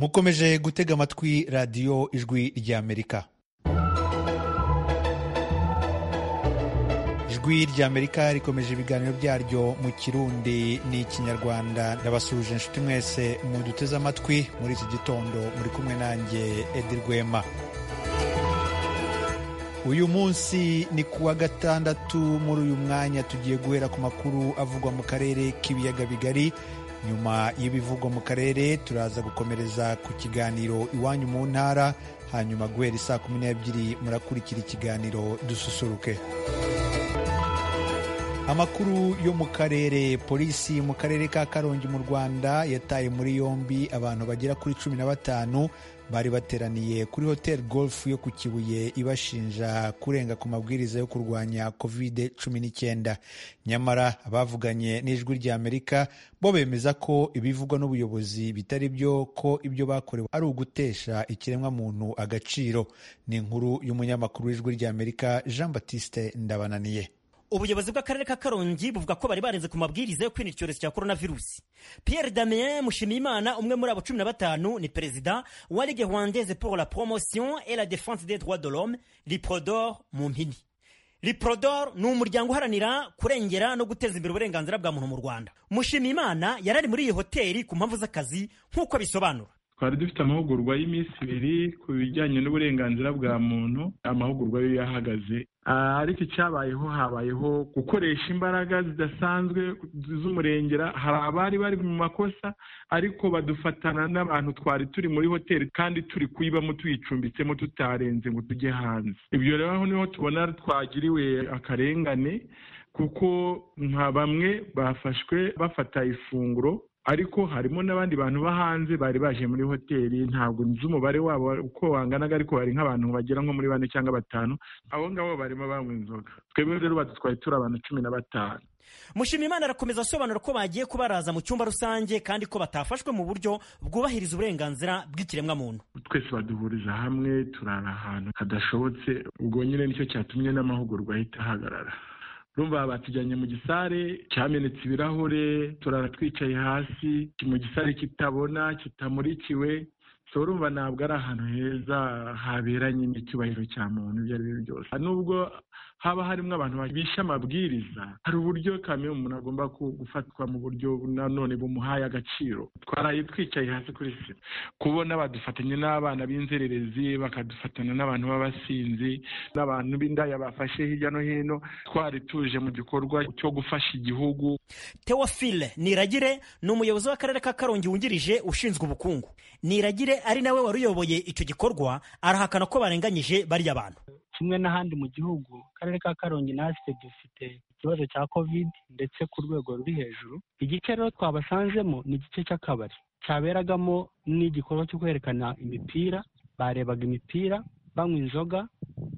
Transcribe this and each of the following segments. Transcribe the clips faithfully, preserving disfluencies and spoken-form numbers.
mukomeje gutega amatwi radiyo ijwi ry'Amerika. Ijwi ry'Amerika rikomeje ibiganiro byaryo mu Kirundi n'Ikinyarwanda. Ndabasuje inshuti mwese muduteze amatwi muri iki gitondo, muri kumwe nanjye Edi Rwema. Uyu munsi ni kuwa gatandatu. Muri uyu mwanya tugiye guhera ku makuru avugwa mu karere k'ibiyaga bigari. Nyuma y'ibivugwa mu karere turaza gukomereza ku kiganiro Iwanyu mu Ntara, hanyuma guhera saa kumi n'ebyiri murakurikira ikiganiro Dususuruke. Amakuru yo mu karere. Polisi mu karere ka Karongi mu Rwanda yataye muri yombi abantu bagera kuri cumi na batanu bari bateraniye kuri Hotel Golf yo ku Kibuye ibashinja kurenga ku mabwiriza yo kurwanya covid cumi n'icyenda. Nyamara abavuganye n'Ijwi ry'Amerika bo bemeza ko ibivugwa n'ubuyobozi bitari byo, ko ibyo bakorewe ari ugutesha ikiremwa muntu agaciro. Ni inkuru y'umunyamakuru w'Ijwi ry'Amerika Jean Baptiste Ndabananiye. Ubuyobozi bw'akarere ka Karongi buvuga ko bari barenze ku mabwiriza yo kwirinda icyorezo cya coronavirus. Pierre Damien Mushimiyimana, umwe muri abo cumi na batanu, ni perezida wa Ligue Rwandaise pour la promotion et la défense des droits de l'homme, Liprodor mu mpini. Liprodor ni umuryango uharanira kurengera no guteza imbere uburenganzira bwa muntu mu Rwanda. Mushimiyimana yarari muri iyi hoteli ku mpamvu z'akazi nk'uko bisobanura. Twari dufite amahugurwa y'iminsi ibiri ku bijyanye n'uburenganzira bwa muntu. Amahugurwa yo yahagaze, ariko icyabayeho habayeho gukoresha imbaraga zidasanzwe z'umurengera. Hari abari bari mu makosa, ariko badufatana n'abantu twari turi muri hoteli kandi turi kuyibamo tuyicumbitsemo tutarenze ngo tujye hanze. Ibyo rero aho niho tubona twagiriwe akarengane, kuko nka bamwe bafashwe bafata ifunguro, ariko harimo n'abandi bantu ba hanze bari baje muri hoteli. Ntabwo nzi umubare wabo uko wanganaga, ariko bari nk'abantu bagera nko muri bane cyangwa batanu. Abo ngabo barimo banywa inzoga. Twebwe rero badutwaye turi abantu cumi na batanu. Mushimiyimana arakomeza asobanura ko bagiye kubaraza mu cyumba rusange kandi ko batafashwe mu buryo bwubahiriza uburenganzira bw'ikiremwa muntu. Twese baduhuriza hamwe turara ahantu hadashobotse. Ubwo nyine nicyo cyatumye n'amahugurwa ahita ahagarara. Rumva batujyanye mu gisare cyamenetse ibirahure, turara twicaye hasi mu gisare kitabona kitamurikiwe. So rumva ntabwo ari ahantu heza haberanye n'icyubahiro cya muntu ibyo ari byo byose. Nubwo haba harimo abantu bishe amabwiriza, hari uburyo kamwe umuntu agomba gufatwa mu buryo nanone bumuhaye agaciro. Twaraye twicaye hasi kuri sima, kubona badufatanye n'abana b'inzererezi, bakadufatana n'abantu b'abasinzi, n'abantu b'indaya bafashe hirya no hino. Twari tuje mu gikorwa cyo gufasha igihugu. Theophile Niragire ni umuyobozi w'akarere ka Karongi wungirije ushinzwe ubukungu. Niragire ari nawe wari uyoboye icyo gikorwa, arahakana ko barenganyije bariya abantu. Kimwe n'ahandi mu gihugu, akarere ka Karongi natwe dufite ikibazo cya covid ndetse ku rwego ruri hejuru. Igice rero twabasanzemo ni igice cy'akabari cyaberagamo n'igikorwa cyo kwerekana imipira. Barebaga imipira banywa inzoga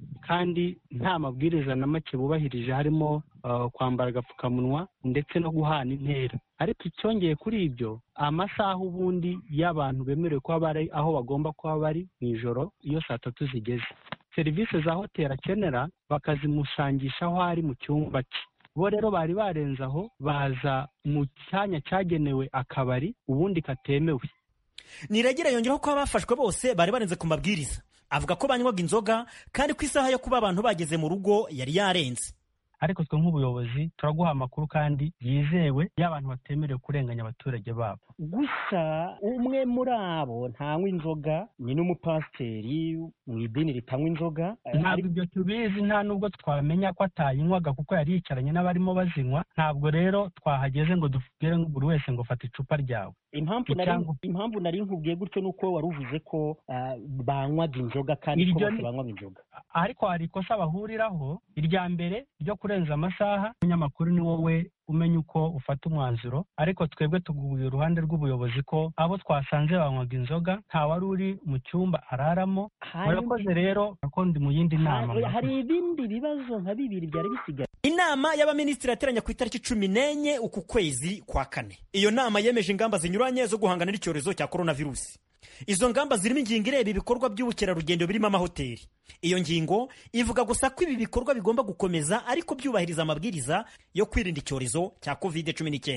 kandi nta mabwiriza na make bubahirije, harimo uh, kwambara agapfukamunwa ndetse no guhana intera. Ariko icyongeye kuri ibyo, amasaha ubundi y'abantu bemerewe kuba bari aho bagomba kuba bari mu ijoro iyo saa tatu zigeze. Serivisi za hoteli akenera bakazimusangisha aho ari mu cyumba cye. Bo rero bari barenze aho, baza mu cyanya cyagenewe akabari ubundi katemewe. Niragira yongeraho ko abafashwe bose bari barenze ku mabwiriza. Avuga ko banywaga inzoga kandi ku isaha yo kuba abantu bageze mu rugo yari yarenze. Ariko twe nk'ubuyobozi turaguha amakuru kandi yizewe y'abantu batemerewe kurenganya abaturage babo. Gusa umwe muri abo ntanywa inzoga, ni n'umupasiteri mu idini ritanywa inzoga. Ntabwo ibyo tubizi, nta nubwo twamenya ko atayinywaga kuko yari yicaranye n'abarimo bazinywa. Ntabwo rero twahageze ngo dubwire buri wese ngo fata icupa ryawe. Impamvu nari impamvu nari nkubwiye gutyo nuko wari uvuze ko uh, banywaga inzoga kandi ko bose banywaga inzoga. Ariko hari ikosa bahuriraho. Irya mbere ryo kurenza amasaha, umunyamakuru ni wowe umenya uko ufata umwanzuro, ariko twebwe tuguye uruhande rw'ubuyobozi ko abo twasanze banywaga inzoga nta wari uri mu cyumba araramo. Murakoze rero ko ndi mu yindi nama. Hari ibindi bibazo nka bibiri byari bisigaye. Inama y'abaminisitiri yateranye ku itariki cumi n'enye uku kwezi kwa kane. Iyo nama yemeje ingamba zinyuranye zo guhangana n'icyorezo cya coronavirus. Izo ngamba zirimo ingingo ireba ibikorwa by'ubukerarugendo birimo amahoteli. Iyo ngingo ivuga gusa ko ibi bikorwa bigomba gukomeza ariko byubahiriza amabwiriza yo kwirinda icyorezo cya covid cumi n'icyenda.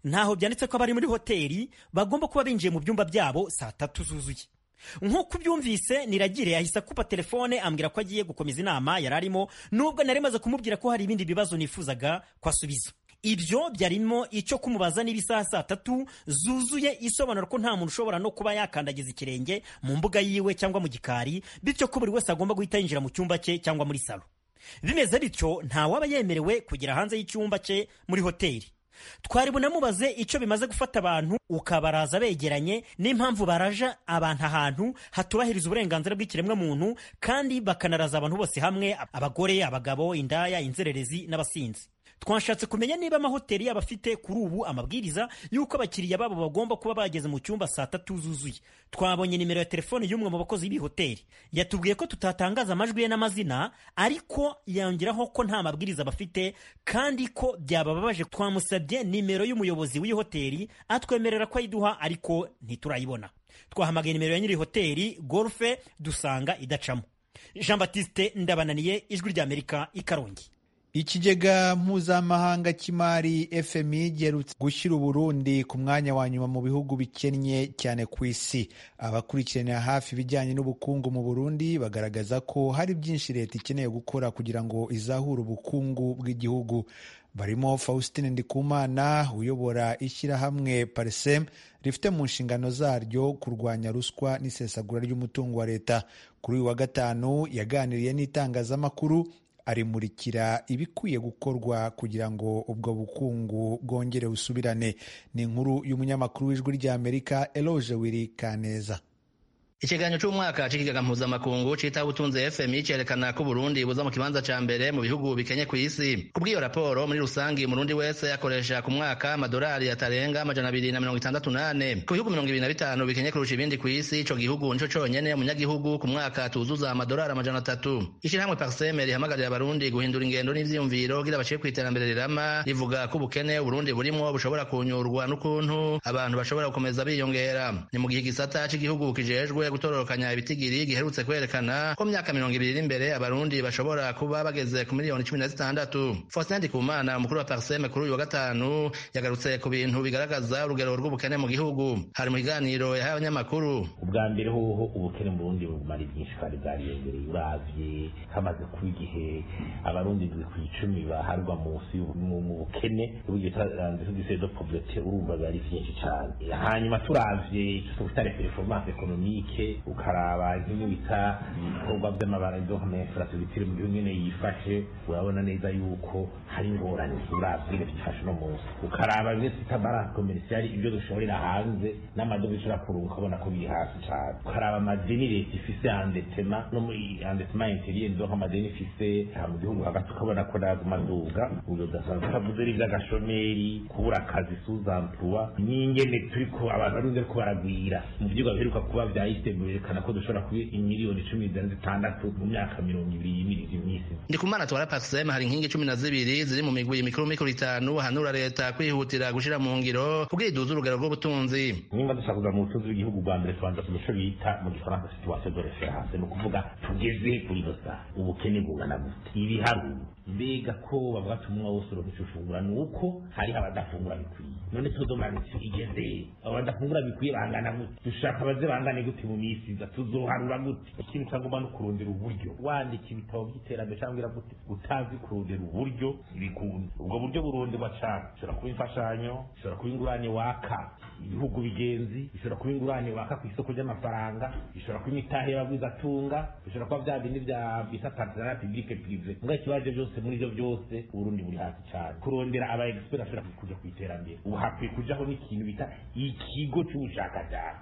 ntaho byanditse ko abari muri hoteli bagomba kuba binjiye mu byumba byabo saa tatu zuzuye. Nk'uko ubyumvise, Niragire yahise akupa telefone ambwira ko agiye gukomeza inama yari arimo, nubwo nari maze kumubwira ko hari ibindi bibazo nifuzaga kwasubiza. Ibyo byarimo icyo kumubaza niba isaha saa tatu zuzuye isobanura ko nta muntu ushobora no kuba yakandagiza ikirenge mu mbuga yiwe cyangwa mu gikari, bityo ko buri wese agomba guhita yinjira mu cyumba cye cyangwa muri salo. Bimeze bityo nta waba yemerewe kugera hanze y'icyumba cye muri hoteli. Twari bunamubaze icyo bimaze gufata abantu ukabaraza begeranye, n'impamvu baraja abantu ahantu hatubahiriza uburenganzira bw'ikiremwa muntu kandi bakanaraza abantu bose hamwe, abagore, abagabo, indaya, inzererezi n'abasinzi. Twashatse kumenya niba amahoteli yaba afite kuri ubu amabwiriza y'uko abakiriya babo bagomba kuba bageze mu cyumba saa tatu zuzuye. Twabonye nimero ya telefone y'umwe mu bakozi b'iyi hoteli. Yatubwiye ko tutatangaza amajwi ye n'amazina, ariko yongeraho ko nta mabwiriza bafite kandi ko byabababaje. Twamusabye nimero y'umuyobozi w'iyi hoteli atwemerera ko ayiduha, ariko ntiturayibona. Twahamagaye nimero ya nyiri hoteli Golfe dusanga idacamo. Jean Baptiste Ndabananiye, Ijwi ry'Amerika, i Karongi. Ikigega mpuzamahanga cy'imari F M I giherutse gushyira Uburundi ku mwanya wa nyuma mu bihugu bikennye cyane ku isi. Abakurikiranira hafi ibijyanye n'ubukungu mu Burundi bagaragaza ko hari byinshi leta ikeneye gukora kugira ngo izahure ubukungu bw'igihugu. Barimo Faustin Ndikumana uyobora ishyirahamwe Parsem rifite mu nshingano zaryo kurwanya ruswa n'isesagura ry'umutungo wa leta. Kuri uyu wa gatanu yaganiriye n'itangazamakuru arimurikira ibikwiye gukorwa kugira ngo ubwo bukungu bwongere busubirane. Ni inkuru y'umunyamakuru w'Ijwi ry'Amerika Eloge Wiri Kaneza. Ikiganiro cy'umwaka cy'ikigega mpuzamakungu cita ubutunzi F M I cyerekana ko Burundi buza mu kibanza ca mbere mu bihugu bikenye ku isi. Kubw'iyo raporo muri rusangi Murundi wese akoresha ku mwaka amadolari atarenga amajana abiri na mirongo itandatu nane. Ku bihugu mirongo ibiri na bitanu bikenye kurusha ibindi ku isi, ico gihugu nico conyene umunyagihugu ku mwaka tuzuza amadolari amajana atatu. Ishirahamwe Parsem rihamagarira abarundi guhindura ingendo n'ivyiyumviro kugira baciye kwiterambere rirama, rivuga ko ubukene Burundi burimwo bushobora kunyurwa n'ukuntu abantu bashobora gukomeza biyongera. Ni mu gihe igisata cy'igihugu kijejwe gutororokanya ibitigiri giherutse kwerekana ko myaka mirongo ibiri imbere abarundi bashobora kuba bageze ku miliyoni cumi na zitandatu. Faustin Ndikumana umukuru wa Parsem kuri uyu wa gatanu yagarutse ku bintu bigaragaza urugero rw'ubukene mu gihugu. Hari mu kiganiro yahaye abanyamakuru. Ubwa mbere hoho ubukene mu Burundi bumara byinshi kandi bwariyongereye. Uravye hamaze kuba igihe abarundi ndwi ku icumi baharwa munsi mu bukene uburyo tandise de pauvreté urumva bari byinshi cyane. Hanyuma turavye tutari performance économique ukaraba nk'ibyo bita ibikorwa by'amabara byo hamwe infrastructure mu gihugu nyene yifashe, urabona neza yuko hari ingorane uravye byifashe no munsi. Ukaraba bimwe bita balance commerciale ibyo dushorera hanze n'amadovize ushobora kurunga ukabona ko biri hasi cyane. Ukaraba amadeni leta ifise endettement no muri endettement intérieur byo amadeni ifise mu gihugu hagati ukabona ko nagumaduga ubwo dasanzwe kavuze iby'agashomeri, kubura akazi suzamploi n'ingene turiko abantu barunze ko baragwira mu byuga biheruka kuba bya yerekana ko dushobora kuba imiliyoni cumi na zitandatu mu myaka mirongo ibiri y'imirizi imisi. Ndikumana twara Parsem hari inkingi cumi na zibiri ziri mu migwi mikuru mikuru itanu hanura leta kwihutira gushira mu ngiro kugira iduze urugero rw'ubutunzi. Nimba dushaka kuza mu butunzi bw'igihugu bwa mbere tubanza kumusho bita mu gifaransa situation de référence, ni ukuvuga tugeze kuri dosa ubukene bungana gute, ibiharuro mbega ko bavuga ati umwe wose urabishufungura nuko hari abadafungura bikwiye. None tudomane igeze abadafungura bikwiye bangana gute, dushaka abaze bangane gute mu misi za tuzoharura gute. Ikintu cyangwa no kurondera uburyo wandika ibitabo by'iterambere cyangwa gute utazi kurondera uburyo ibikunda. Ubwo buryo buronderwa cyane, ushobora kuba imfashanyo, ushobora kuba ingurane waka ibihugu bigenzi, bishobora kuba ingurane waka ku isoko ry'amafaranga, bishobora kuba imitahe y'abagwiza atunga, bishobora kuba bya bindi bya bita partenariat public privé. Muga kibaje byose muri byo byose Burundi buri hasi cyane. Kurondera aba expert ashobora kuja ku iterambere. Ubu hakwiye kujaho n'ikintu bita ikigo cy'ubushakashatsi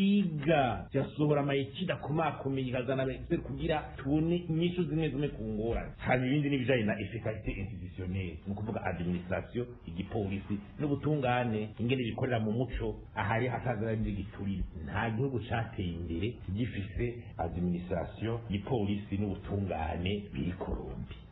kiga cyasohora amayikida kumakomeye ikazana aba expert kugira tubone inyishu zimwe zimwe ku ngorane. Hanyuma ibindi n'ibijanye na efficacité institutionnelle, ni ukuvuga administration, igipolisi n'ubutungane ingene bikorera mu muco ahari hatazara n'igiturire. Nta gihugu cyateye imbere gifise administration, igipolisi n'ubutungane biri korombi.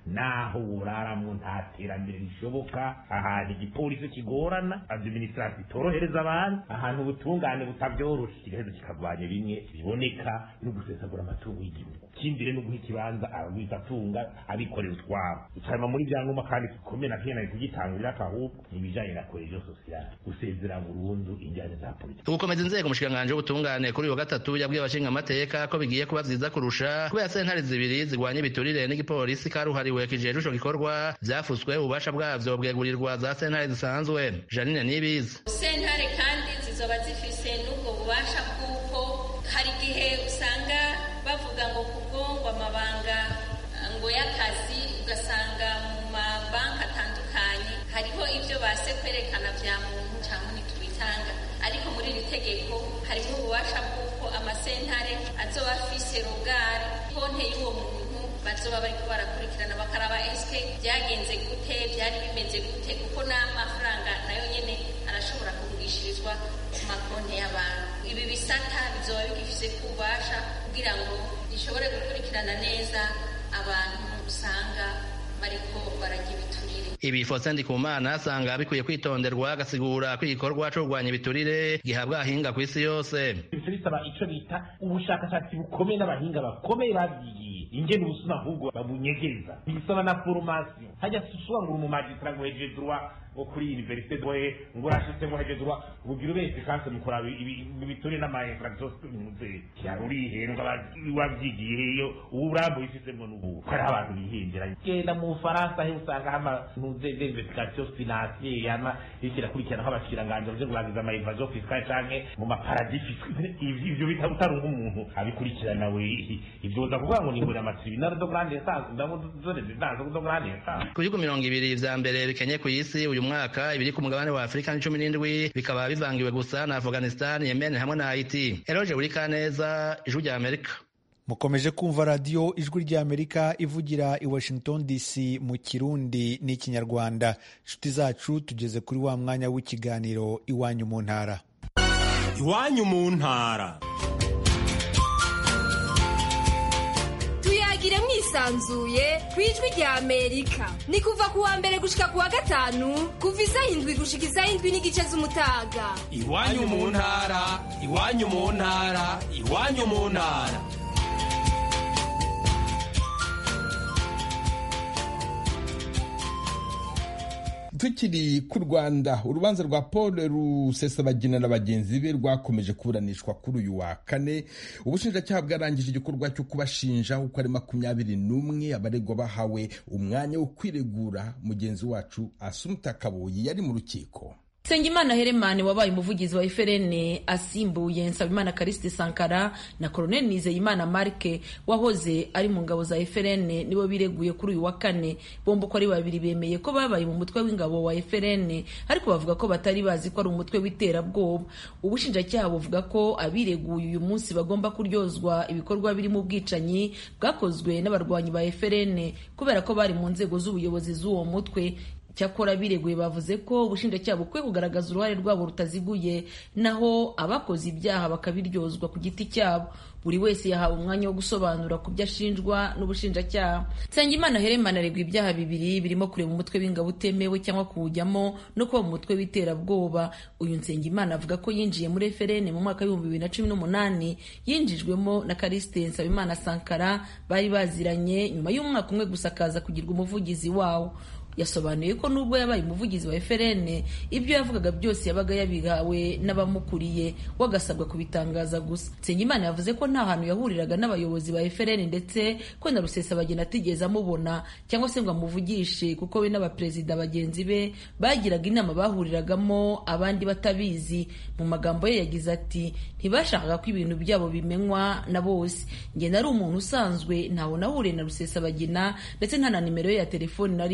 naho uraramwo nta terambere rishoboka, ahantu igipolisi kigorana, administration itorohereza abantu, ahantu ubutungane butabyoroshe, kigaheza kikagwanya bimwe biboneka no gusesagura amatungo y'igihugu, kimbire no guha ikibanza abagwizatunga abikorera utwabo. Ucama muri byangombwa kandi bikomeye na kene kugitangurira kahubwo ibijanye na cohesion sociale, gusezera burundu injyane za politiki. Ukomeza inzego umushikanganje w'ubutungane kuri uyu wa gatatu yabwiye abashinga amateka ko bigiye kuba vyiza kurusha kubera sentare zibiri zigwanya ibiturire n'igipolisi karuhariwe kijeje ico gikorwa vyafuswe ububasha bwavyo bwegurirwa za sentare zisanzwe. Janine Nibizi: sentare kandi zizoba zifise n'ubwo bubasha bw'uko hari igihe usanga bavuga ngo kubwongwa amabanga ngo y'akazi, ugasanga mu mabanki atandukanye hariho ivyo base kwerekana vya muntu cyangwa ntitubitanga, ariko muri iri tegeko harimo ububasha bw'uko amasentare azoba afise rogare konte y'uwo muntu bazoba bariko barakurikirana bakaraba eske byagenze gute, byari bimeze gute, kuko n'amafaranga nayo nyene arashobora kugurishirizwa ku makonte y'abantu. Ibi bisata bizoba bigifise kubasha kugira ngo bishobore gukurikirana neza abantu usanga bariko barajya ibiturire. Ibi Faustin Ndikumana asanga bikwiye kwitonderwa, agasigura ko igikorwa cyo kurwanya ibiturire gihabwa ahinga ku isi yose. Bisaba ico bita ubushakashatsi bukomeye n'abahinga bakomeye babyigiye ingene ubusuna ahubwo babunyegereza, bisaba na formation. Hajya suswa ngo mu magistrat ngo heje droit kuri université doye ngo rashite ngo heje droit ubugira bese kanse mukora ibiturire n'ama infraction muze cyaruri henga babyigiye iyo uburambo ifise ngo nubu hari abantu bihindira. Genda mu Faransa he usanga hama nuze d'investigation financière yana ikira kurikirana nk'abashiranganje byo kurangiza ama evasion fiscale canke mu maparadis fiscale, ivyo bitabutari umuntu abikurikirana we ivyo uza kuvuga ngo ni ngura amatribunal do grande instance ndabo zone zidanze do grande instance. Ku bihugu mirongo ibiri vya mbere bikenye ku isi uyu mwaka, ibiri ku mugabane wa Afrika ni cumi n'indwi bikaba bivangiwe gusa na Afghanistan, Yemen hamwe na Haiti. Eroje Urikaneza, Ijwi rya Amerika. Mukomeje kumva radiyo Ijwi rya Amerika ivugira i Washington D C mu Kirundi n'Ikinyarwanda. Inshuti zacu, tugeze kuri wa mwanya w'ikiganiro Iwanyu mu Ntara. Iwanyu mu Ntara. Tuyagire mwisanzuye ku Ijwi rya Amerika. Ni kuva ku wa mbere gushika ku wa gatanu, kuva isaha indwi gushika isaha indwi n'igice z'umutaga. Iwanyu mu Ntara, Iwanyu mu Ntara, Iwanyu mu Ntara. Tukiri ku Rwanda, urubanza rwa Paul Rusesabagina na bagenzi be rwakomeje kuburanishwa kuri uyu wa kane. Ubushinjacyaha bwarangije igikorwa cyo kubashinja uko ari makumyabiri n'umwe abaregwa bahawe umwanya wo kwiregura. Mugenzi wacu Asumta Kaboyi yari mu rukiko. Nsengimana Heremane wabaye umuvugizi wa F R N asimbuye Nsabimana Callixte Sankara na Colonel Nizeyimana Marke wahoze ari mu ngabo za F R N nibo bireguye kuri uyu wa kane. Bombo ko ari babiri bemeye ko babaye mu mutwe w'ingabo wa F R N, ariko bavuga ko batari bazi ko ari umutwe w'iterabwoba. Ubushinjacyaha buvuga ko abireguye uyu munsi bagomba kuryozwa ibikorwa biri mu bwicanyi bwakozwe n'abarwanyi ba F R N kubera ko bari mu nzego z'ubuyobozi z'uwo mutwe. Cyakora bireguye bavuze ko ubushinjacyaha bukwiye kugaragaza uruhare rwabo rutaziguye, naho abakoze ibyaha bakabiryozwa ku giti cyabo. Buri wese yahawe umwanya wo gusobanura ku byo ashinjwa n'ubushinjacyaha. Nsengimana Heremane aregwa ibyaha bibiri birimo kureba umutwe w'ingabo utemewe cyangwa kuwujyamo no kuba mu mutwe w'iterabwoba. Uyu Nsengimana avuga ko yinjiye muri F R N mu mwaka w'ibihumbi bibiri na cumi n'umunani, yinjijwemo na Callixte Nsabimana Sankara, bari baziranye. Nyuma y'umwaka umwe gusa akaza kugirwa umuvugizi wawo. Yasobanuye ko nubwo yabaye umuvugizi wa F R N, ibyo yavugaga byose yabaga yabihawe n'abamukuriye, wagasabwa kubitangaza gusa. Nsengimana yavuze ko nta hantu yahuriraga n'abayobozi ba F R N ndetse ko na Rusesabagina atigeze amubona cyangwa se ngo amuvugishe, kuko we n'abaperezida bagenzi be bagiraga inama bahuriragamo abandi batabizi. Mu magambo ye yagize ati, ntibashakaga ko ibintu byabo bimenywa na bose. Njye nari umuntu usanzwe, ntaho nahuriye na Rusesabagina ndetse nta na nimero ye ya telefoni nari mfite.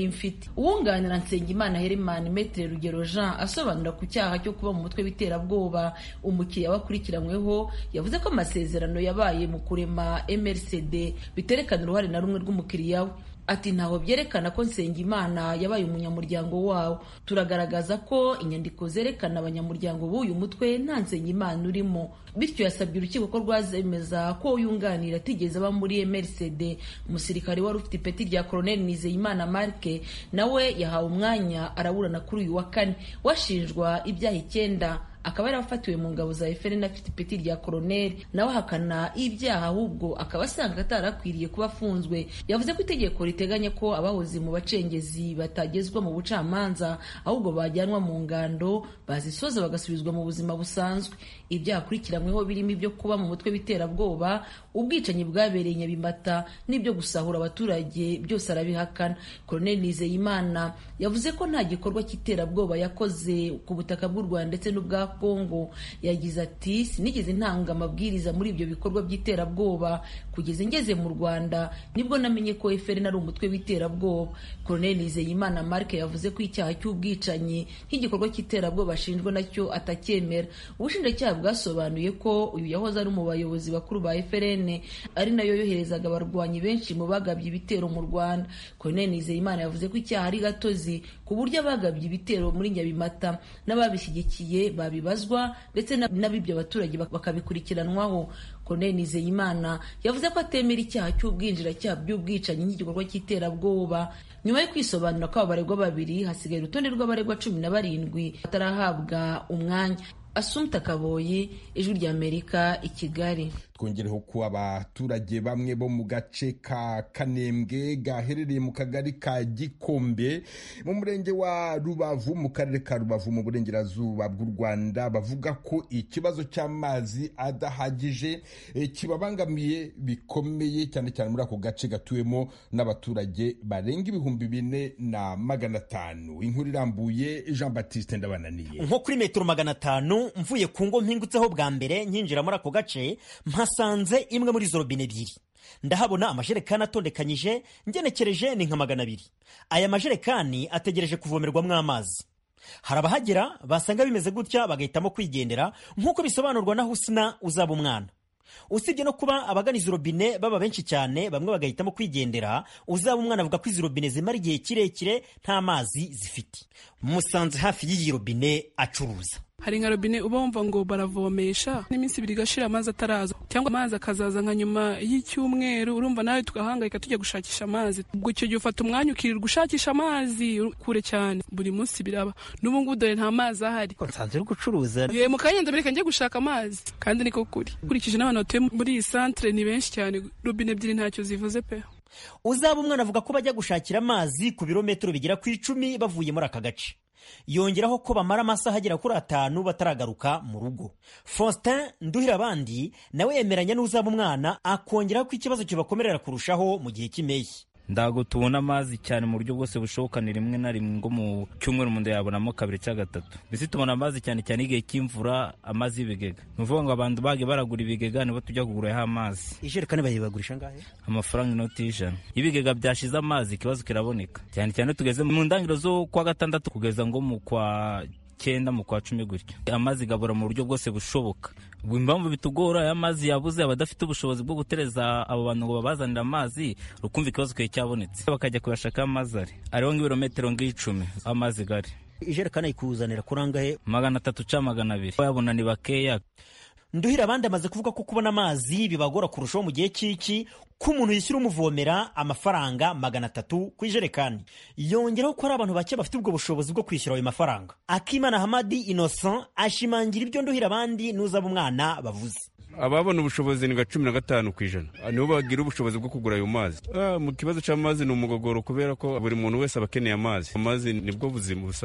uwunganira Nsengimana Herman Maître Rugero Jean asobanura ku cyaha cyo kuba mu mutwe w'iterabwoba umukiriya wakurikiranyweho yavuze ko amasezerano yabaye mu kurema M R C D biterekana uruhare na rumwe rw'umukiriya we. Ati ntaho byerekana ko Nsengimana yabaye umunyamuryango wawo, turagaragaza ko inyandiko zerekana abanyamuryango b'uyu mutwe nta Nsengimana urimo, bityo yasabye urukiko ko rwazemeza ko yunganira atigeze aba muri M R C D. Umusirikare wari ufite ipeti rya Colonel Nizeyimana Marc nawe yahawe umwanya araburana kuri uyu wa kane washinjwa ibyaha icyenda, akaba yarafatiwe mu ngabo za F N L afite ipeti rya Colonel, nawe ahakana ibyaha ahubwo akaba asanga atarakwiriye kuba afunzwe. Yavuze ko itegeko riteganya ko abahoze mu bacengezi batagezwa mu bucamanza ahubwo bajyanwa mu ngando bazisoza bagasubizwa mu buzima busanzwe. Ibyaha akurikiranyweho birimo ibyo kuba mu mutwe w'iterabwoba, ubwicanyi bwabereye Nyabimata n'ibyo gusahura abaturage byose arabihakana. Colonel Nizeyimana yavuze ko nta gikorwa cy'iterabwoba yakoze ku butaka bw'u Rwanda ndetse n'ubwa Kongo. Yagize ati sinigeze ntanga amabwiriza muri ibyo bikorwa by'iterabwoba, kugeza ngeze mu Rwanda nibwo namenye ko F N L ari umutwe w'iterabwoba. Colonel Nizeyimana Marc yavuze ko icyaha cy'ubwicanyi nk'igikorwa cy'iterabwoba ashinjwa nacyo atacyemera. Ubushinjacyaha bwasobanuye ko uyu yahoze ari mu bayobozi bakuru ba F N L ari nayo yoherezaga abarwanyi benshi mu bagabye ibitero mu Rwanda. Colonel Nizeyimana yavuze ko icyaha ari gatozi ku buryo abagabye ibitero muri Nyabimata n'ababishyigikiye babibazwa ndetse n'abibyo abaturage bakabikurikiranwaho. Colonel Nizeyimana yavuze ko atemera icyaha cy'ubwinjiracyaha by'ubwicanyi nk'igikorwa cy'iterabwoba. Nyuma yo kwisobanura ko abaregwa babiri, hasigaye urutonde rw'abaregwa cumi na barindwi batarahabwa umwanya. Assumpta Kaboyi, Ijwi ry'Amerika, i Kigali. Twongereho ko abaturage bamwe bo mu gace ka Kanembwe gaherereye mu kagari ka Gikombe mu murenge wa Rubavu mu karere ka Rubavu mu burengerazuba bw'u Rwanda bavuga ko ikibazo cy'amazi adahagije e, kibabangamiye bikomeye cyane cyane muri ako gace gatuwemo n'abaturage barenga ibihumbi bine na magana atanu. Inkuru irambuye Jean Baptiste Ndabananiye. Nko kuri metero magana atanu mvuye ku ngo mpingutseho bwa mbere nkinjira muri ako gace mpasanze imwe muri zo robine ebyiri. Ndahabona amajerekani atondekanyije ngenekereje ni nka magana abiri. Aya majerekani ategereje kuvomerwamo amazi. Hari abahagera basanga bimeze gutya bagahitamo kwigendera nk'uko bisobanurwa na Husna uzaba umwana. Usibye no kuba abagana izi robine baba benshi cyane, bamwe bagahitamo kwigendera, uzaba umwana avuga ko izi robine zimara igihe kirekire nta mazi zifite. Musanze hafi y'iyi robine acuruza. Hari nka robine uba wumva ngo baravomesha n'iminsi ibiri gashira amazi ataraza, cyangwa amazi akazaza nka nyuma y'icyumweru, urumva nawe tugahangayika tujya gushakisha amazi. Ubwo icyo gihe ufata umwanya ukirirwa ushakisha amazi kure cyane, buri munsi biraba. N'ubu ngubu dore nta mazi ahari. Nsanze uri gucuruza. Ye mu kanya mbere njye gushaka amazi, kandi niko kuri. Kurikije n'abantu batuye muri iyi centre ni benshi cyane, robine ebyiri ntacyo zivuze pe. Uzaba umwana avuga ko bajya gushakira amazi ku birometero bigera ku icumi bavuye muri aka gace. Yongeraho ko bamara amasaha agera kuri atanu bataragaruka mu rugo. Faustin Nduhira abandi nawe yemeranya n'uzaba umwana, akongeraho ko ikibazo kibakomerera kurushaho mu gihe cy'impeshyi. Ndago tubona amazi cyane mu buryo bwose bushoboka, ni rimwe na rimwe ngo mu cyumweru umuntu yabonamo kabiri cyangwa gatatu. Bisi tubona amazi cyane cyane igihe cy'imvura, amazi y'ibigega. Nuvuga ngo abantu bage baragura ibigega nibo tujya kugura amazi. Ijerekani bayibagurisha ngahe? Amafaranga inoti y'ijana. Ibigega byashize amazi ikibazo kiraboneka. Cyane cyane tugeze mu ndangiro zo kwa gatandatu kugeza ngo mu kwa cyenda mu kwa cumi gutyo. Amazi gabura mu buryo bwose bushoboka. Ubwo impamvu bitugora aya mazi yabuze, abadafite ubushobozi bwo gutereza abo bantu ngo babazanira amazi, rukumva ikibazo kwe cyabonetse bakajya kuyashaka amazi ari ariho nk'ibirometero ng'icumi amazi gari. Ijerekani ikuzanira kurangahe? magana atatu ca magana abiri. Yabona ni bakeya. Nduhira abandi amaze kuvuga ko kubona amazi bibagora kurushaho mu gihe cy'iki, ko umuntu yishyura umuvomera amafaranga magana atatu ku ijerekani. Yongeraho ko ari abantu bake bafite ubwo bushobozi bwo kwishyura ayo mafaranga. Akimana Hamadi Innocent ashimangira ibyo Nduhira abandi n'uzaba umwana bavuze. Ababona ubushobozi ni cumi na gatanu ku ijana nibo bagira ubushobozi bwo kugura ayo mazi. Mu kibazo cy'amazi ni umugogoro, kubera ko buri muntu wese aba akeneye amazi. Amazi nibwo buzima busanzwe.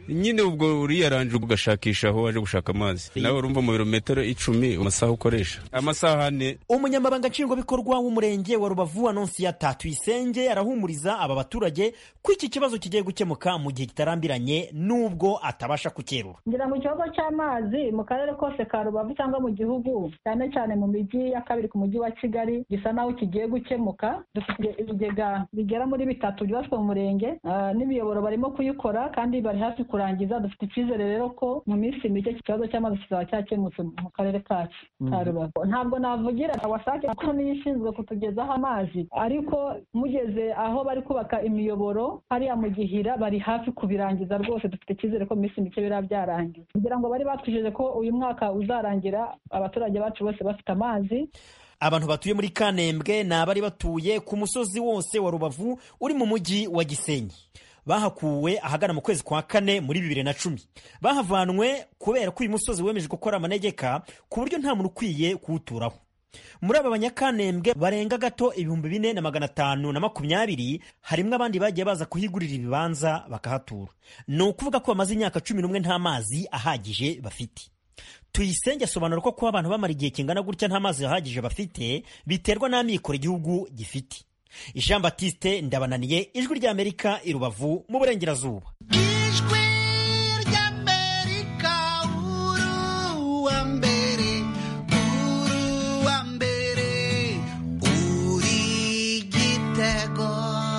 nyine ubwo uriyaranje ugashakisha aho waje gushaka amazi nawe urumva mu birometero icumi amasaha ukoresha amasaha ane. Umunyamabanga nshingwabikorwa w'umurenge wa Rubavu Anonsiyata Tuyisenge arahumuriza aba baturage ko iki kibazo kigiye gukemuka mu gihe kitarambiranye nubwo atabasha kukerura. Ngira ngo ikibazo cy'amazi mu karere kose ka Rubavu cyangwa mu gihugu cyane cyane mu mijyi ya kabiri ku mujyi wa Kigali gisa naho kigiye gukemuka. Dufite ibigega bigera muri bitatu byubatswe mu murenge uh, n'imiyoboro barimo kuyikora kandi bari hafi kurangiza. Dufite icyizere rero ko mu minsi mike ikibazo cy'amazi kizaba cyakemutse mu karere kacu ka Rubavu. Ntabwo navugira wasake ko nishinzwe kutugezaho amazi, ariko mugeze aho bari kubaka imiyoboro hariya mu Gihira bari hafi kubirangiza rwose. Dufite icyizere ko mu minsi mike bira byarangiye kugira ngo bari batwijeje ko uyu mwaka uzarangira abaturage bacu bose bafite amazi. Abantu batuye muri Kanembwe ni abari batuye ku musozi wose wa Rubavu uri mu mujyi wa Gisenyi. Bahakuwe ahagana mu kwezi kwa kane muri bibiri na cumi. Bahavanwe kubera ko uyu musozi wemeje gukora amanegeka ku buryo nta muntu ukwiye kuwuturaho. Muri aba banyakanembwe barenga gato ibihumbi bine na magana atanu na makumyabiri harimwo abandi bagiye baza kuhigurira ibibanza bakahatura. Ni ukuvuga ko bamaze imyaka cumi n'umwe nta mazi ahagije bafite. Tuyisenge asobanura ko kuba abantu bamara igihe kingana gutya nta mazi ahagije bafite biterwa n'amikoro igihugu gifite. Jean Baptiste Ndabananiye, Ijwi ry'Amerika i Rubavu mu Burengerazuba. Ijwi ry'Amerika uru wa mbere uru wa mbere uri Gitego.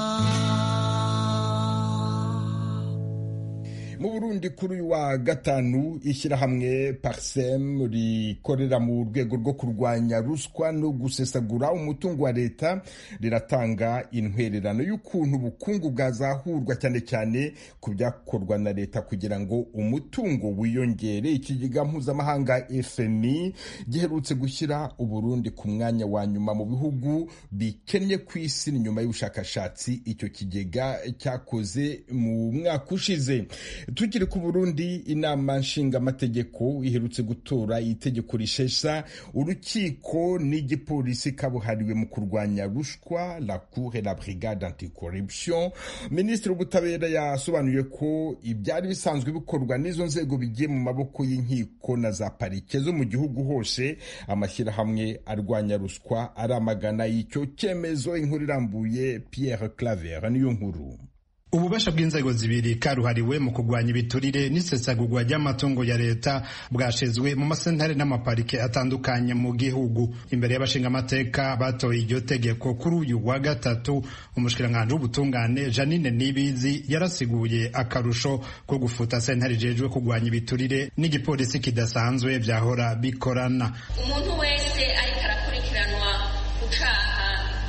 Mu Burundi kuri uyu wa gatanu ishyirahamwe Parsem rikorera mu rwego rwo kurwanya ruswa no gusesagura umutungo wa leta riratanga intwererano y'ukuntu ubukungu bwazahurwa cyane cyane ku byakorwa na leta kugira ngo umutungo wiyongere. Ikigega mpuzamahanga F M I giherutse gushyira Uburundi ku mwanya wa nyuma mu bihugu bikennye ku isi nyuma y'ubushakashatsi icyo kigega cyakoze mu mwaka ushize. Tukiri ku Burundi, inama nshingaamategeko iherutse gutora itegeko rishesha urukiko n'igipolisi kabuhariwe mu kurwanya ruswa, la cour et la brigade anticorruption. Minisitiri w'ubutabera yasobanuye ko ibyari bisanzwe bikorwa n'izo nzego bigiye mu maboko y'inkiko na za parike zo mu gihugu hose. Amashyirahamwe arwanya ruswa aramagana y'icyo cyemezo. Inkuru irambuye Pierre Claver niyo nkuru. Ububasha bw'inzego zibiri karuhariwe mu kugwanya ibiturire n'isesagurwa ry'amatungo ya leta bwashizwe mu masentare n'amaparike atandukanye mu gihugu. Imbere y'abashinga amateka batoye iryo tegeko kuri uyu wa gatatu, umushikiranganje w'ubutungane Janine Nibizi yarasiguye akarusho ko gufuta sentare jejwe kugwanya ibiturire n'igipolisi kidasanzwe vyahora bikorana. Umuntu wese ariko arakurikiranwa kucaha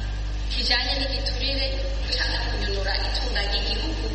kijanye n'igiturire cyangwa kunyonora itunga ry'igihugu,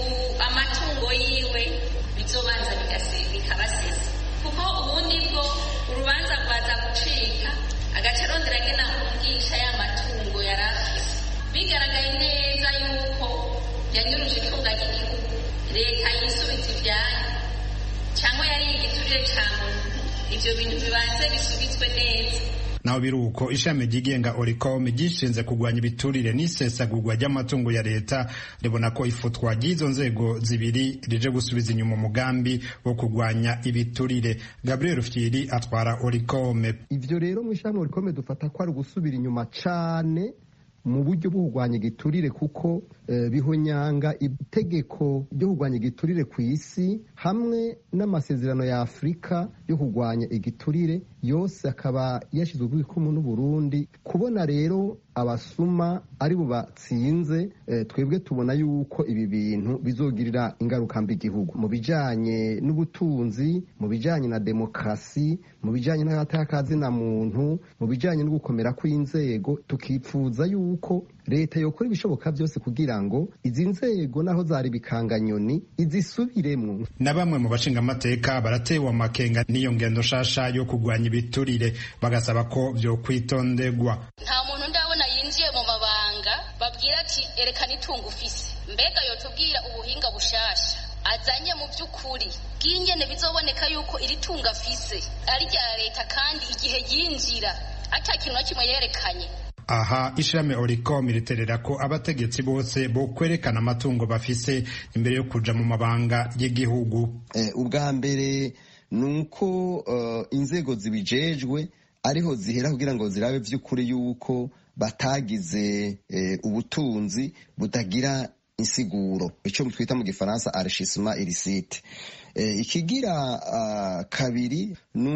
amatungo yiwe bizobanza bikabasesa, kuko ubundi bwo urubanza rwaza gucika agaca arondera agena kumvisha ya matungo yari afise. Bigaragaye neza yuko yanyuruje itunga ry'igihugu, leta yisubiza ivyayo cyangwa yari igiturire ca muntu, ivyo bintu bibanze bisubizwe neza. Naho biruko ishami ryigenga Oricom gishinze kugwanya ibiturire n'isesagurwa ry'amatungo ya leta ribona ko ifutwa ry'izo nzego zibiri rije gusubiza inyuma umugambi wo kugwanya ibiturire. Gabriel Rufyiri atwara Oricom. Ivyo rero mu ishami Oricom dufata ko ari gusubira inyuma cane mu buryo bwo kugwanya igiturire, kuko eh, bihonyanga itegeko ryo kugwanya igiturire ku isi hamwe n'amasezerano ya Afrika yo kugwanya igiturire yose akaba yashizwe ku ikumu n'u Burundi. Kubona rero abasuma ari bo batsinze, eh, twebwe tubona yuko ibi bintu bizogirira ingaruka mbi igihugu mu bijanye n'ubutunzi, mu bijanye na demokrasi, mu bijanye n'agatakazi na muntu, mu bijanye no gukomera kw'inzego. Tukipfuza yuko leta yokora ibishoboka byose kugira ngo izi nzego naho zari bikanganyoni izisubiremwo. Na bamwe mu bashinga amateka baratewe amakenga n'iyo ngendo shasha yo kugwanya ibiturire, bagasaba ko byo kwitondegwa. Nta muntu ndabona yinjiye mu mabanga babwira ati erekana itungo ufise, mbega yotubwira ubuhinga bushasha azanye mu by'ukuri bw'ingene bizoboneka yuko iri tunga afise ari rya leta kandi igihe yinjira ata kintu na kimwe yerekanye. aha ishirahamwe Oricom riterera ko abategetsi bose bo kwerekana amatungo bafise imbere yo kuja mu mabanga y'igihugu. Eh, ubwa mbere nuko uh, inzego zibijejwe ariho zihera kugira ngo zirabe vy'ukuri yuko batagize eh, ubutunzi butagira insiguro, ico twita mu gifaransa enrichissement illicite. E, ikigira uh, kabiri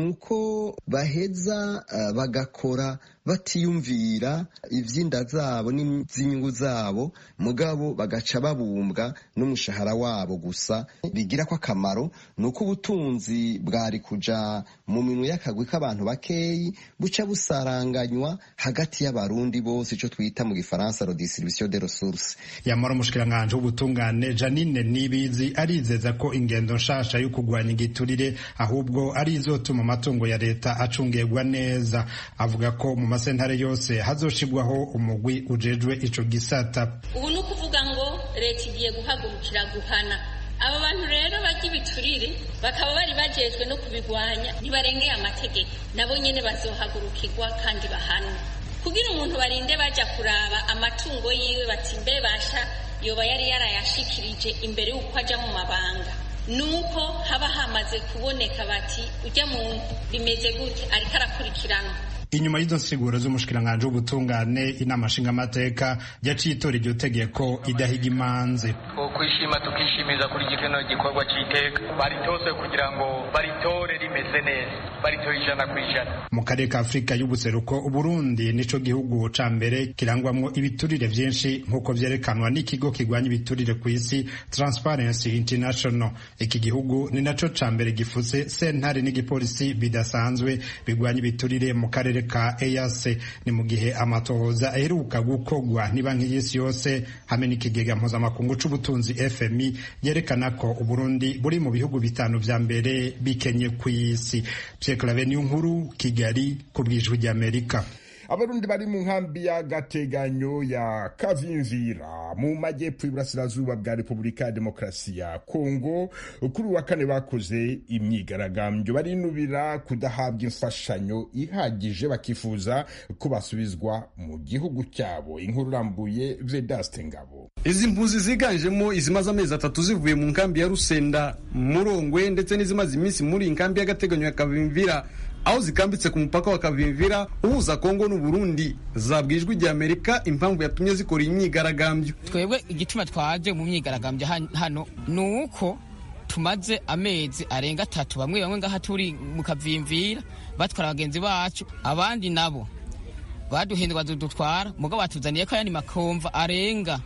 nuko baheza uh, bagakora batiyumvira ivyinda zabo n'izinyungu zabo, mugabo bagaca babumbwa n'umushahara wabo gusa. Bigira ko akamaro nuko ubutunzi bwari kuja mu minwe y'akagwi k'abantu bakeyi buca busaranganywa hagati y'abarundi bose, ico twita mu gifaransa redistribution des ressources. Yamara umushikiranganje w'ubutungane Janine Nibizi arizeza ko ingendo nshasha yo kugwanya igiturire ahubwo ari izotuma amatungo ya leta acungirwa neza. Avuga ko mu masentare yose hazoshirwaho umugwi ujejwe ico gisata. Ubu ni ukuvuga ngo leta igiye guhagurukira guhana aba bantu rero barya ibiturire, bakaba bari bajejwe no kubigwanya, ntibarengeye amategeko, nabo nyene bazohagurukirwa kandi bahanwe, kugira umuntu barinde baja kuraba amatungo yiwe bati mbe basha yoba yari yarayashikirije imbere y'uko aja mu mabanga, nuko haba hamaze kuboneka bati ujya muntu bimeze gute ariko arakurikirana. Inyuma y'izo nsiguro z'umushikiranganje w'ubutungane, inama nshingamateka yaciye itora iryo tegeko idahiga imanzi. Kwishima tukishimiza kuri kino gikorwa c'iteka baritose kugira ngo baritore rimeze neza, baritore ijana ku ijana. Mu karere ka Afurika y'ubuseruko Uburundi nico gihugu ca mbere kirangwamwo ibiturire vyinshi nk'uko vyerekanwa n'ikigo kigwanya ibiturire ku isi Transparency International. Iki gihugu ni naco ca mbere gifuse sentare n'igipolisi bidasanzwe bigwanya ibiturire mu karere ka E A C. Ni mu gihe amatohoza aheruka gukogwa ni banki y'isi yose hamwe n'ikigega mpuzamakungu c'ubutunzi F M I yerekana ko Uburundi buri mu bihugu bitanu vya mbere bikenye ku isi. Pierre Claver Nkuru, Kigali, ku bw'Ijwi ry'Amerika. Abarundi bari mu nkambi ya Gateganyo ya Kavimvira mu majyepfo y'Iburasirazuba bwa Repubulika ya Demokarasi ya Kongo kuri wa kane bakoze imyigaragambyo barinubira kudahabwa imfashanyo ihagije, bakifuza ko basubizwa mu gihugu cyabo. Inkuru rambuye Vedaste Ngabo. Izi mpunzi ziganjemo izimaze amezi atatu zivuye mu nkambi ya Rusenda, Murongwe ndetse n'izimaze iminsi muri inkambi ya Gateganyo ya Kavimvira aho zikambitse ku mupaka wa Kavimvira uhuza Kongo n'u Burundi, zabwijwe rya Amerika impamvu yatumye zikora imyigaragambyo. Twebwe igituma twaje mu myigaragambyo hano nuko tumaze amezi arenga atatu bamwe bamwe ngaha turi mu Kavimvira batwara abagenzi bacu, abandi nabo baduhindwa dutwara mugabo batuzaniye ko yani makomva arenga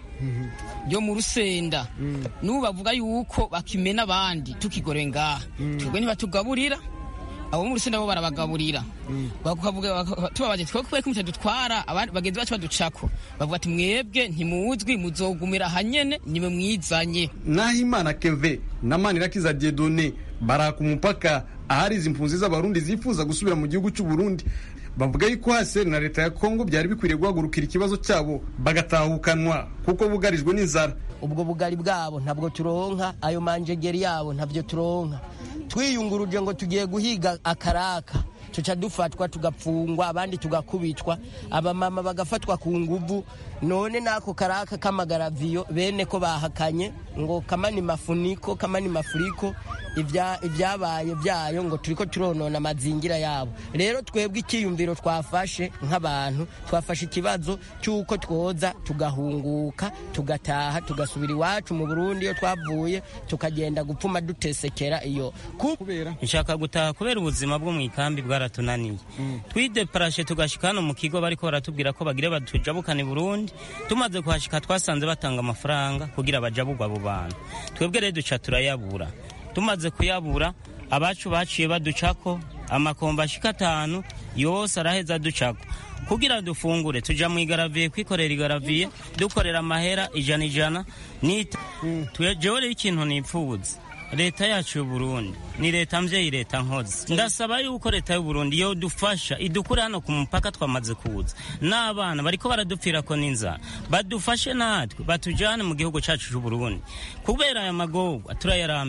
yo mu Rusenda. N'ubu bavuga yuko bakimena abandi tukigore ngaha, twebwe ntibatugaburira, abo mu Rusenda bo barabagaburira. Bakavuga tubabaje twekwe kumutse dutwara abandi bagenzi bacu baducako, bavuga ati mwebwe ntimuzwi muzogumira hanyene niwe mwizanye. Nahimana Keve na Manirakiza Dieudonné baraka umupaka ahari izi mpunzi z'abarundi zifuza gusubira mu gihugu cy'u Burundi. Bavuga yuko hase na leta ya Kongo byari bikwiriye guhagurukira ikibazo cyabo bagatahukanwa kuko bugarijwe n'inzara. Ubwo bugari bwabo ntabwo turonka, ayo manjegeri yabo ntabyo turonka. Twiyunguruje ngo tugiye guhiga akaraka, tuca dufatwa tugapfungwa, abandi tugakubitwa, abamama bagafatwa ku nguvu. None nako karaka kamagaraviyo bene ko bahakanye ngo kamani mafuniko kamani mafuriko ibya ibyabaye byayo ngo turiko turonona amazingira yabo. Rero twebwe ikiyumviro twafashe nk'abantu, twafashe ikibazo cyuko twoza tugahunguka tugataha tugasubira iwacu mu Burundi yo twavuye tukagenda gupfuma dutesekera iyo kubera nshaka gutaha kubera ubuzima bwo mu ikambi bwaratunaniye. mm. Twideparashe tugashikana mu kigo bariko baratubwira ko bagire batujabukane Burundi. Tumaze kuhashika twasanze batanga amafaranga kugira bajabugwa abo bantu, twebwe rero duca turayabura. Tumaze kuyabura abacu baciye baducako amakomba ashika atanu yose araheza ducako kugira dufungure. Tuja mu igaraviye kwikorera igaraviye dukorera amahera ijana ijana nita. mm. Tujewe rero ikintu nipfuza leta yacu y'u Burundi ni leta mvyeyi, leta nkozi. Ndasaba yuko leta y'u Burundi yo dufasha idukure hano ku mupaka twamaze kuza, n'abana bariko baradupfira ko n'inzara badufashe natwe batujane mu gihugu cacu c'u Burundi kubera aya magorwa turayarambiwe.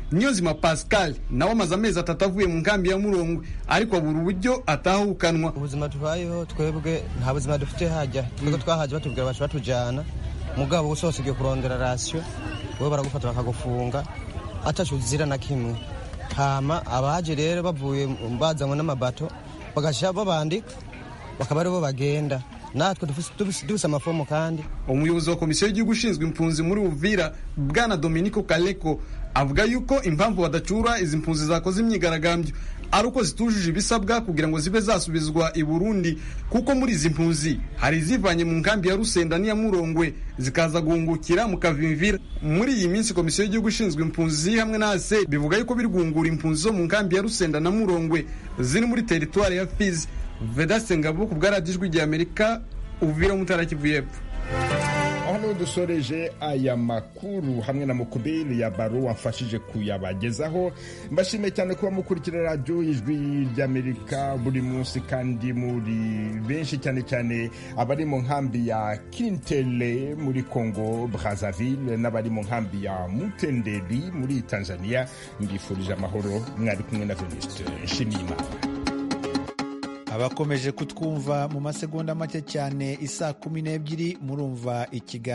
Niyonzima Pascal nawe amaze amezi atatu avuye mu nkambi ya Murongwe ariko abura uburyo atahukanwa. Ubuzima tubayeho twebwe nta buzima dufite hajya twebwe twahaje batubwira bacu batujana mugabo usose ugiye kurondera ratio bo baragufata bakagufunga atashuzira na kimwe. Hama abaje rero bavuye bazanywe n'amabato bagasha babandika bakaba aribo bagenda natwe dufise amafomo. Kandi umuyobozi wa komisiyo y'igihugu ushinzwe impunzi muri Uvira bwana Dominico Kaleko avuga yuko impamvu badacura izi mpunzi zakoze imyigaragambyo ari uko zitujuje ibisabwa kugira ngo zibe zasubizwa i Burundi, kuko muri izi mpunzi hari zivanye mu nkambi ya Rusenda n'iya Murongwe zikaza guhungukira mu Kavimvira. Muri iyi minsi komisiyo y'igihugu ishinzwe impunzi hamwe na A S E bivuga yuko biri guhungura impunzi zo mu nkambi ya Rusenda na Murongwe ziri muri teritwari ya Fizi. Vedaste Ngabo ku bwaradijwi rya Amerika, Uvira mu Ntara Kivu y'Epfo. Aho dusoreje aya makuru hamwe na Mukubiri ya Baro wamfashije kuyabagezaho. Mbashimiye cyane kuba mukurikira radio Ijwi ry'Amerika buri munsi kandi muri benshi, cyane cyane abari mu nkambi ya Kintele muri Congo Brazzaville n'abari mu nkambi ya Mutenderi muri Tanzania. Mbifurije amahoro, mwari kumwe na Venuste Nshimiyimana. Abakomeje kutwumva mu masegonda make cyane isa kumi n'ebyiri murumva ikiganiro